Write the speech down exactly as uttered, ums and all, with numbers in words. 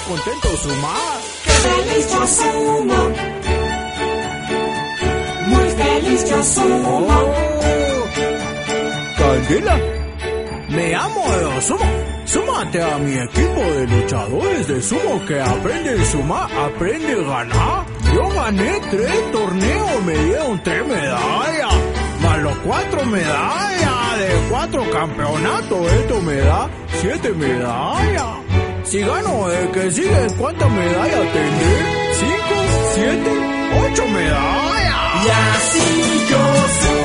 contento Suma. ¡Qué feliz yo sumo! Muy feliz yo sumo. Oh, Candela, me amo de sumo. Súmate a mi equipo de luchadores de sumo que aprende a sumar, aprende a ganar. Yo gané tres torneos, me dieron tres medallas, más los cuatro medallas de cuatro campeonatos. Esto me da siete medallas. Si gano el que sigue, ¿cuántas medallas tendré? ¿Cinco? ¿Siete? ¿Ocho medallas? Y así yo sumo.